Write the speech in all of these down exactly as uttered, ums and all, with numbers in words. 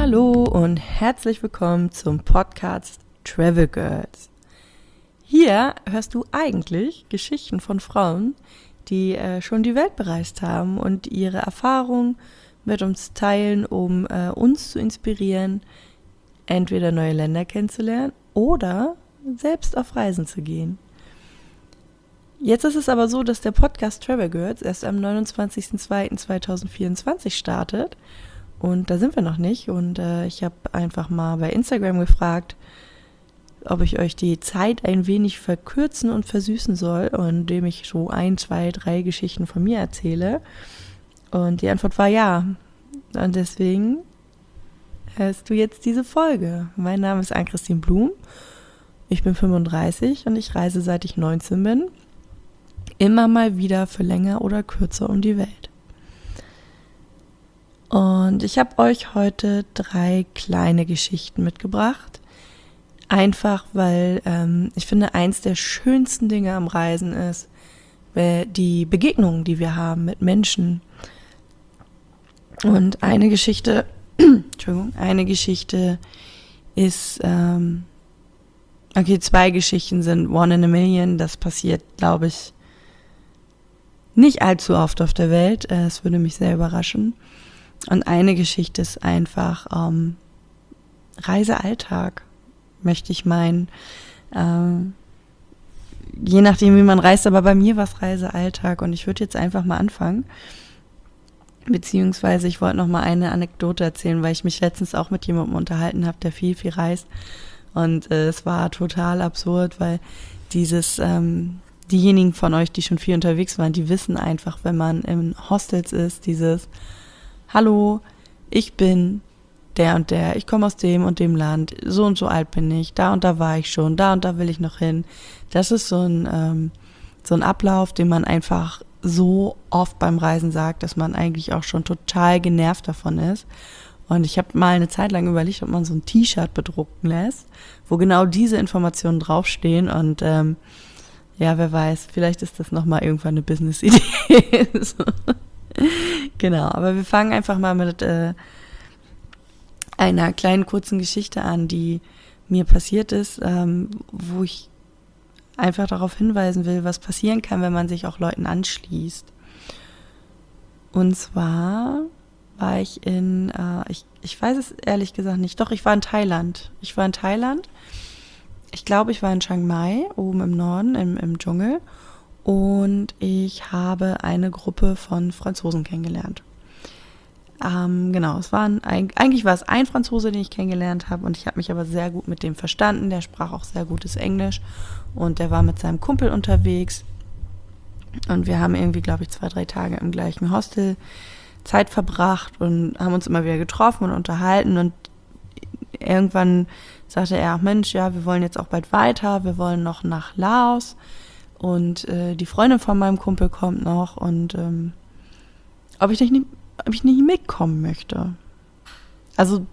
Hallo und herzlich willkommen zum Podcast Travel Girls. Hier hörst du eigentlich Geschichten von Frauen, die äh, schon die Welt bereist haben und ihre Erfahrungen mit uns teilen, um äh, uns zu inspirieren, entweder neue Länder kennenzulernen oder selbst auf Reisen zu gehen. Jetzt ist es aber so, dass der Podcast Travel Girls erst am neunundzwanzigster zweiter zweitausendvierundzwanzig startet und da sind wir noch nicht und äh, ich habe einfach mal bei Instagram gefragt, ob ich euch die Zeit ein wenig verkürzen und versüßen soll, indem ich so ein, zwei, drei Geschichten von mir erzähle. Und die Antwort war ja. Und deswegen hörst du jetzt diese Folge. Mein Name ist Ann-Christine Blum. Ich bin fünfunddreißig und ich reise, seit ich neunzehn bin. Immer mal wieder für länger oder kürzer um die Welt. Und ich habe euch heute drei kleine Geschichten mitgebracht. Einfach, weil ähm, ich finde, eins der schönsten Dinge am Reisen ist, die Begegnungen, die wir haben mit Menschen. Und eine Geschichte, Entschuldigung, eine Geschichte ist, ähm, okay, zwei Geschichten sind One in a Million. Das passiert, glaube ich, nicht allzu oft auf der Welt. Es würde mich sehr überraschen. Und eine Geschichte ist einfach ähm, Reisealltag, möchte ich meinen. Ähm, je nachdem, wie man reist, aber bei mir war es Reisealltag und ich würde jetzt einfach mal anfangen. Beziehungsweise ich wollte noch mal eine Anekdote erzählen, weil ich mich letztens auch mit jemandem unterhalten habe, der viel, viel reist. Und äh, es war total absurd, weil dieses, ähm, diejenigen von euch, die schon viel unterwegs waren, die wissen einfach, wenn man in Hostels ist, dieses Hallo, ich bin der und der, ich komme aus dem und dem Land, so und so alt bin ich, da und da war ich schon, da und da will ich noch hin. Das ist so ein, ähm, so ein Ablauf, den man einfach so oft beim Reisen sagt, dass man eigentlich auch schon total genervt davon ist. Und ich habe mal eine Zeit lang überlegt, ob man so ein T-Shirt bedrucken lässt, wo genau diese Informationen draufstehen und ähm, ja, wer weiß, vielleicht ist das nochmal irgendwann eine Business-Idee. so. Genau, aber wir fangen einfach mal mit äh, einer kleinen kurzen Geschichte an, die mir passiert ist, ähm, wo ich einfach darauf hinweisen will, was passieren kann, wenn man sich auch Leuten anschließt. Und zwar war ich in, äh, ich, ich weiß es ehrlich gesagt nicht, doch, ich war in Thailand. Ich war in Thailand, ich glaube, ich war in Chiang Mai, oben im Norden, im, im Dschungel. Und ich habe eine Gruppe von Franzosen kennengelernt. Ähm, genau, es waren eigentlich war es ein Franzose, den ich kennengelernt habe und ich habe mich aber sehr gut mit dem verstanden. Der sprach auch sehr gutes Englisch und der war mit seinem Kumpel unterwegs und wir haben irgendwie, glaube ich, zwei, drei Tage im gleichen Hostel Zeit verbracht und haben uns immer wieder getroffen und unterhalten und irgendwann sagte er, ach Mensch, ja, wir wollen jetzt auch bald weiter, wir wollen noch nach Laos. Und äh, die Freundin von meinem Kumpel kommt noch und ähm, ob ich nicht, ob ich nicht mitkommen möchte. Also,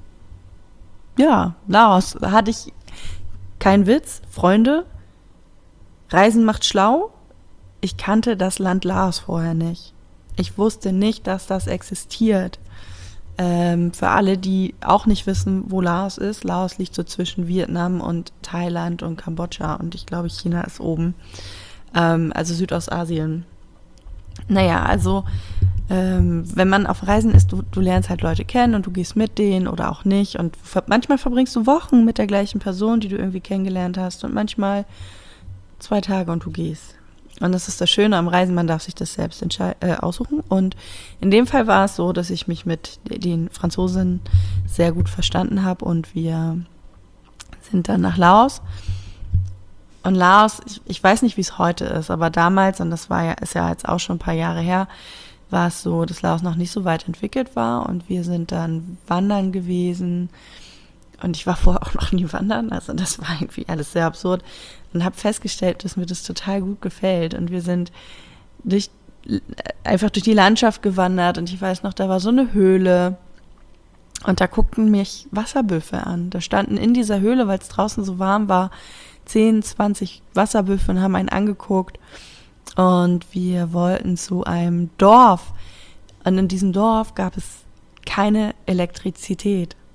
ja, Laos hatte ich keinen Witz, Freunde, Reisen macht schlau. Ich kannte das Land Laos vorher nicht. Ich wusste nicht, dass das existiert. Ähm, für alle, die auch nicht wissen, wo Laos ist, Laos liegt so zwischen Vietnam und Thailand und Kambodscha und ich glaube, China ist oben, ähm, also Südostasien. Naja, also ähm, wenn man auf Reisen ist, du, du lernst halt Leute kennen und du gehst mit denen oder auch nicht und ver- manchmal verbringst du Wochen mit der gleichen Person, die du irgendwie kennengelernt hast und manchmal zwei Tage und du gehst. Und das ist das Schöne am Reisen, man darf sich das selbst entschei- äh, aussuchen. Und in dem Fall war es so, dass ich mich mit den Franzosen sehr gut verstanden habe und wir sind dann nach Laos. Und Laos, ich, ich weiß nicht, wie es heute ist, aber damals, und das war ja, ist ja jetzt auch schon ein paar Jahre her, war es so, dass Laos noch nicht so weit entwickelt war und wir sind dann wandern gewesen. Und ich war vorher auch noch nie wandern, also das war irgendwie alles sehr absurd. Und habe festgestellt, dass mir das total gut gefällt. Und wir sind durch, einfach durch die Landschaft gewandert. Und ich weiß noch, da war so eine Höhle. Und da guckten mich Wasserbüffel an. Da standen in dieser Höhle, weil es draußen so warm war, zehn, zwanzig Wasserbüffel und haben einen angeguckt. Und wir wollten zu einem Dorf. Und in diesem Dorf gab es keine Elektrizität.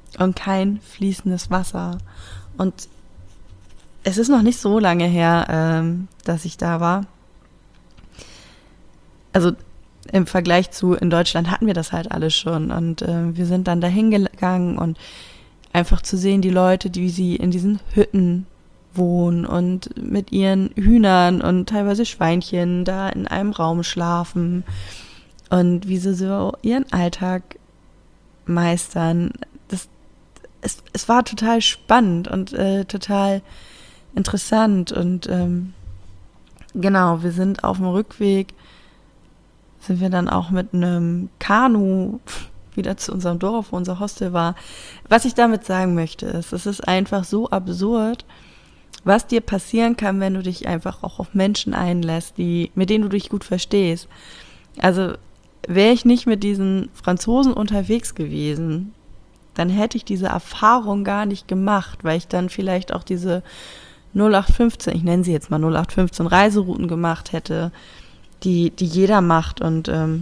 und kein fließendes Wasser. Und es ist noch nicht so lange her, ähm, dass ich da war. Also im Vergleich zu in Deutschland hatten wir das halt alles schon. Und äh, wir sind dann dahin gegangen und einfach zu sehen, die Leute, die sie in diesen Hütten wohnen und mit ihren Hühnern und teilweise Schweinchen da in einem Raum schlafen und wie sie so ihren Alltag meistern. Das, es, es war total spannend und äh, total interessant und ähm, genau, wir sind auf dem Rückweg, sind wir dann auch mit einem Kanu wieder zu unserem Dorf, wo unser Hostel war. Was ich damit sagen möchte, ist, es ist einfach so absurd, was dir passieren kann, wenn du dich einfach auch auf Menschen einlässt, die, mit denen du dich gut verstehst. Also wäre ich nicht mit diesen Franzosen unterwegs gewesen, dann hätte ich diese Erfahrung gar nicht gemacht, weil ich dann vielleicht auch diese null acht fünfzehn, ich nenne sie jetzt mal null acht fünfzehn Reiserouten gemacht hätte, die, die jeder macht. Und ähm,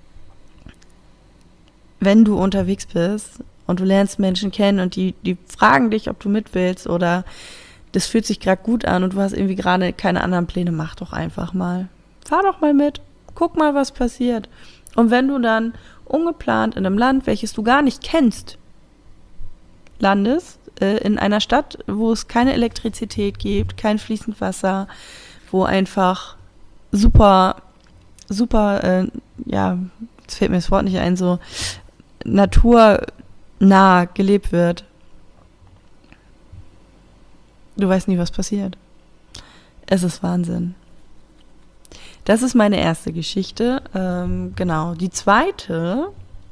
wenn du unterwegs bist und du lernst Menschen kennen und die, die fragen dich, ob du mit willst oder das fühlt sich gerade gut an und du hast irgendwie gerade keine anderen Pläne, mach doch einfach mal. Fahr doch mal mit, guck mal, was passiert. Und wenn du dann ungeplant in einem Land, welches du gar nicht kennst, landest, äh, in einer Stadt, wo es keine Elektrizität gibt, kein fließend Wasser, wo einfach super, super, äh, ja, jetzt fällt mir das Wort nicht ein, so naturnah gelebt wird. Du weißt nie, was passiert. Es ist Wahnsinn. Das ist meine erste Geschichte. Ähm, genau. Die zweite,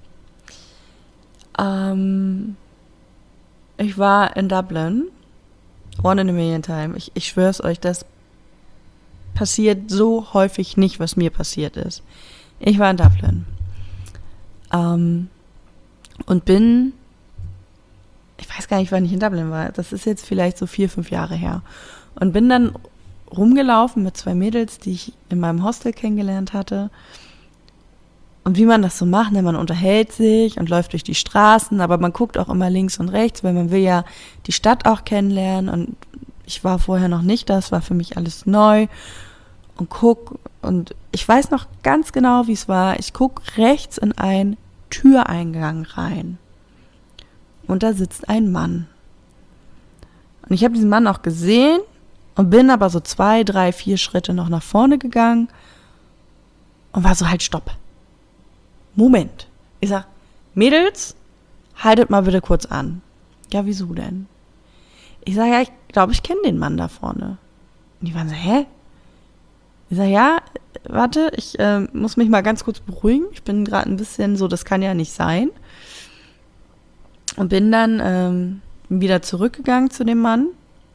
ähm, ich war in Dublin. One in a million time. Ich, ich schwör's euch, das passiert so häufig nicht, was mir passiert ist. Ich war in Dublin. Ähm, und bin... Ich weiß gar nicht, wann ich in Dublin war. Das ist jetzt vielleicht so vier, fünf Jahre her. Und bin dann rumgelaufen mit zwei Mädels, die ich in meinem Hostel kennengelernt hatte. Und wie man das so macht, ne? Man unterhält sich und läuft durch die Straßen, aber man guckt auch immer links und rechts, weil man will ja die Stadt auch kennenlernen. Und ich war vorher noch nicht da, es war für mich alles neu. Und guck, und ich weiß noch ganz genau, wie es war. Ich guck rechts in einen Türeingang rein. Und da sitzt ein Mann. Und ich habe diesen Mann auch gesehen und bin aber so zwei, drei, vier Schritte noch nach vorne gegangen und war so, halt, stopp. Moment. Ich sag, Mädels, haltet mal bitte kurz an. Ja, wieso denn? Ich sage, ja, ich glaube, ich kenne den Mann da vorne. Und die waren so, hä? Ich sage, ja, warte, ich äh, muss mich mal ganz kurz beruhigen. Ich bin gerade ein bisschen so, das kann ja nicht sein. Und bin dann ähm, wieder zurückgegangen zu dem Mann.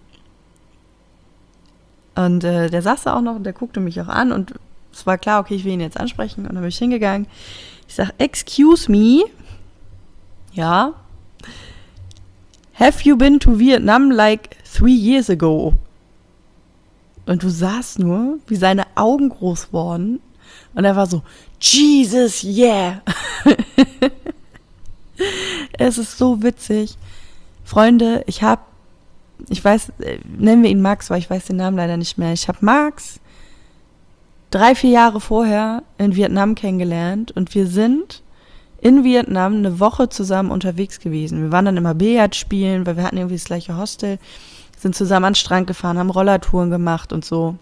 Und äh, der saß da auch noch und der guckte mich auch an. Und es war klar, okay, ich will ihn jetzt ansprechen. Und dann bin ich hingegangen. Ich sag, excuse me. Ja. Have you been to Vietnam like three years ago? Und du sahst nur, wie seine Augen groß wurden. Und er war so, Jesus, yeah. Es ist so witzig. Freunde, ich habe, ich weiß, nennen wir ihn Max, weil ich weiß den Namen leider nicht mehr. Ich habe Max drei, vier Jahre vorher in Vietnam kennengelernt und wir sind in Vietnam eine Woche zusammen unterwegs gewesen. Wir waren dann immer Billard spielen, weil wir hatten irgendwie das gleiche Hostel, sind zusammen an den Strand gefahren, haben Rollertouren gemacht und so.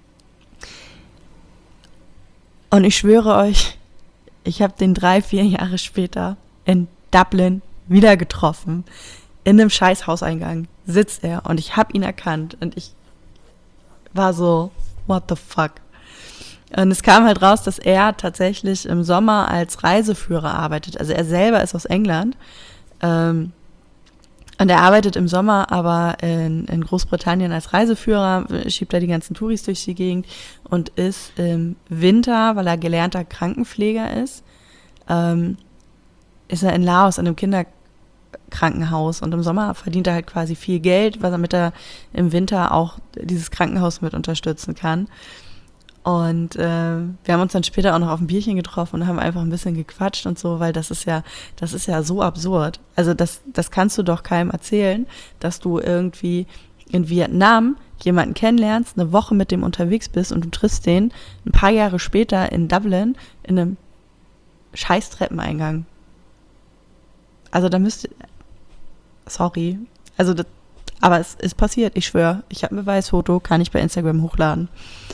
Und ich schwöre euch, ich habe den drei, vier Jahre später in Dublin wieder getroffen. In einem scheiß Hauseingang sitzt er und ich habe ihn erkannt und ich war so, what the fuck? Und es kam halt raus, dass er tatsächlich im Sommer als Reiseführer arbeitet. Also er selber ist aus England ähm, und er arbeitet im Sommer aber in, in Großbritannien als Reiseführer, schiebt da die ganzen Touris durch die Gegend und ist im Winter, weil er gelernter Krankenpfleger ist, ähm, ist er in Laos in einem Kinderkrankenhaus und im Sommer verdient er halt quasi viel Geld, weil damit er im Winter auch dieses Krankenhaus mit unterstützen kann. Und äh, wir haben uns dann später auch noch auf ein Bierchen getroffen und haben einfach ein bisschen gequatscht und so, weil das ist ja, das ist ja so absurd. Also das, das kannst du doch keinem erzählen, dass du irgendwie in Vietnam jemanden kennenlernst, eine Woche mit dem unterwegs bist und du triffst den ein paar Jahre später in Dublin in einem scheiß Treppeneingang. Also da müsste, sorry, also das, aber es ist passiert, ich schwöre, ich habe ein Beweisfoto, kann ich bei Instagram hochladen.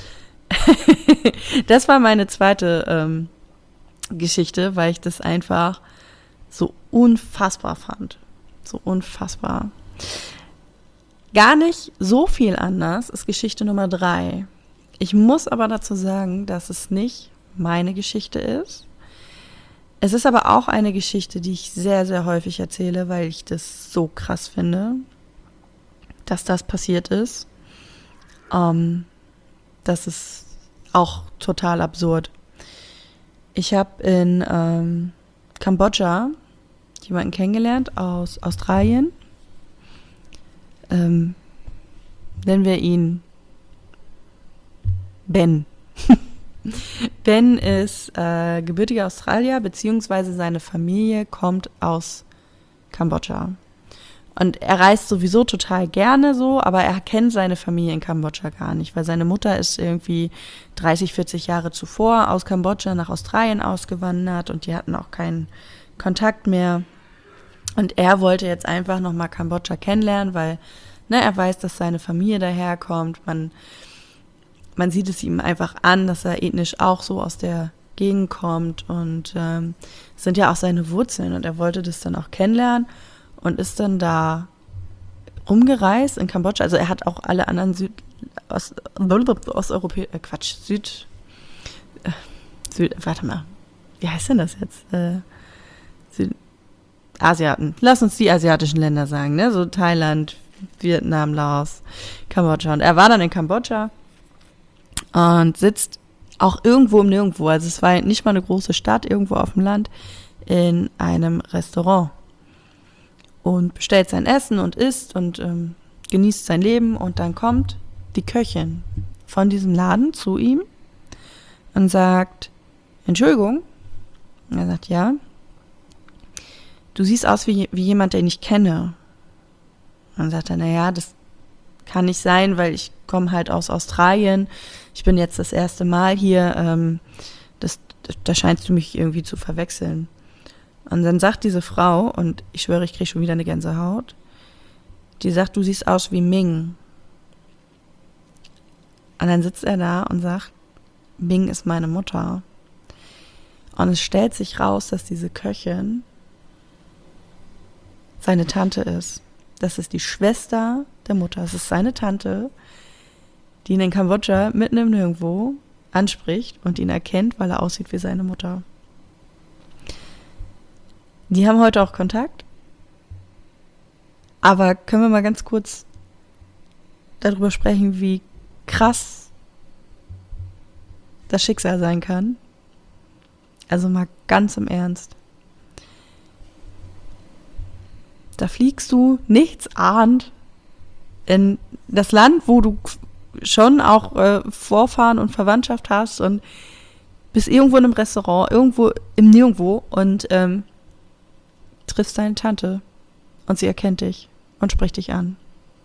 Das war meine zweite ähm, Geschichte, weil ich das einfach so unfassbar fand. So unfassbar. Gar nicht so viel anders ist Geschichte Nummer drei. Ich muss aber dazu sagen, dass es nicht meine Geschichte ist. Es ist aber auch eine Geschichte, die ich sehr, sehr häufig erzähle, weil ich das so krass finde, dass das passiert ist. Ähm, das ist auch total absurd. Ich habe in ähm, Kambodscha jemanden kennengelernt aus Australien. Ähm, nennen wir ihn Ben. Ben ist äh, gebürtiger Australier, beziehungsweise seine Familie kommt aus Kambodscha. Und er reist sowieso total gerne so, aber er kennt seine Familie in Kambodscha gar nicht, weil seine Mutter ist irgendwie dreißig, vierzig Jahre zuvor aus Kambodscha nach Australien ausgewandert und die hatten auch keinen Kontakt mehr. Und er wollte jetzt einfach nochmal Kambodscha kennenlernen, weil ne, er weiß, dass seine Familie daherkommt. Man, man sieht es ihm einfach an, dass er ethnisch auch so aus der Gegend kommt und ähm, sind ja auch seine Wurzeln. Und er wollte das dann auch kennenlernen. Und ist dann da rumgereist in Kambodscha. Also er hat auch alle anderen Süd, Ost, Osteuropäer, äh Quatsch, Süd, äh, Süd, warte mal, wie heißt denn das jetzt? Äh, Südasiaten. Lass uns die asiatischen Länder sagen, ne? So Thailand, Vietnam, Laos, Kambodscha. Und er war dann in Kambodscha und sitzt auch irgendwo im Nirgendwo. Also es war nicht mal eine große Stadt, irgendwo auf dem Land, in einem Restaurant. Und bestellt sein Essen und isst und ähm, genießt sein Leben. Und dann kommt die Köchin von diesem Laden zu ihm und sagt, Entschuldigung. Und er sagt, ja. Du siehst aus wie, wie jemand, den ich kenne. Und dann sagt er, naja, das kann nicht sein, weil ich komme halt aus Australien. Ich bin jetzt das erste Mal hier. Ähm, das, da scheinst du mich irgendwie zu verwechseln. Und dann sagt diese Frau, und ich schwöre, ich kriege schon wieder eine Gänsehaut, die sagt, du siehst aus wie Ming. Und dann sitzt er da und sagt, Ming ist meine Mutter. Und es stellt sich raus, dass diese Köchin seine Tante ist. Das ist die Schwester der Mutter. Es ist seine Tante, die ihn in Kambodscha mitten im Nirgendwo anspricht und ihn erkennt, weil er aussieht wie seine Mutter. Die haben heute auch Kontakt. Aber können wir mal ganz kurz darüber sprechen, wie krass das Schicksal sein kann? Also mal ganz im Ernst. Da fliegst du nichts ahnt in das Land, wo du schon auch äh, Vorfahren und Verwandtschaft hast und bist irgendwo in einem Restaurant, irgendwo im Nirgendwo und ähm, triffst deine Tante und sie erkennt dich und spricht dich an.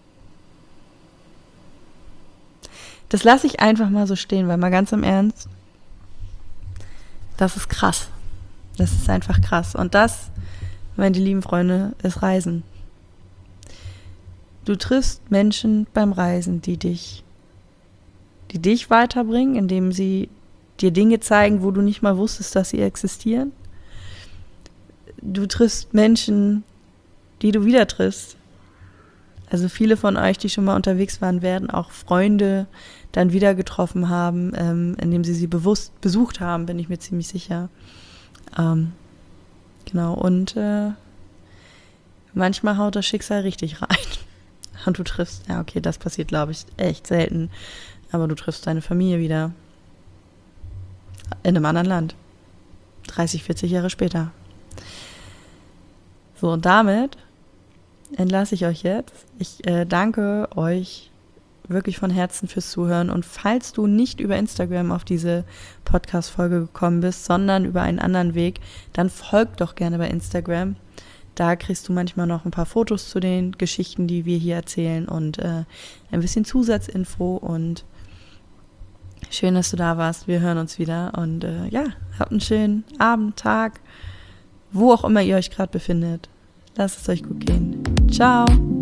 Das lasse ich einfach mal so stehen, weil mal ganz im Ernst, das ist krass. Das ist einfach krass. Und das, meine lieben Freunde, ist Reisen. Du triffst Menschen beim Reisen, die dich, die dich weiterbringen, indem sie dir Dinge zeigen, wo du nicht mal wusstest, dass sie existieren. Du triffst Menschen, die du wieder triffst. Also viele von euch, die schon mal unterwegs waren, werden auch Freunde dann wieder getroffen haben, ähm, indem sie sie bewusst besucht haben, bin ich mir ziemlich sicher. Ähm, genau, und äh, manchmal haut das Schicksal richtig rein. Und du triffst, ja okay, das passiert, glaube ich, echt selten, aber du triffst deine Familie wieder. In einem anderen Land. dreißig, vierzig Jahre später. So, und damit entlasse ich euch jetzt. Ich äh, danke euch wirklich von Herzen fürs Zuhören. Und falls du nicht über Instagram auf diese Podcast-Folge gekommen bist, sondern über einen anderen Weg, dann folg doch gerne bei Instagram. Da kriegst du manchmal noch ein paar Fotos zu den Geschichten, die wir hier erzählen und äh, ein bisschen Zusatzinfo. Und schön, dass du da warst. Wir hören uns wieder. Und äh, ja, habt einen schönen Abend, Tag, wo auch immer ihr euch gerade befindet. Lasst es euch gut gehen. Ciao.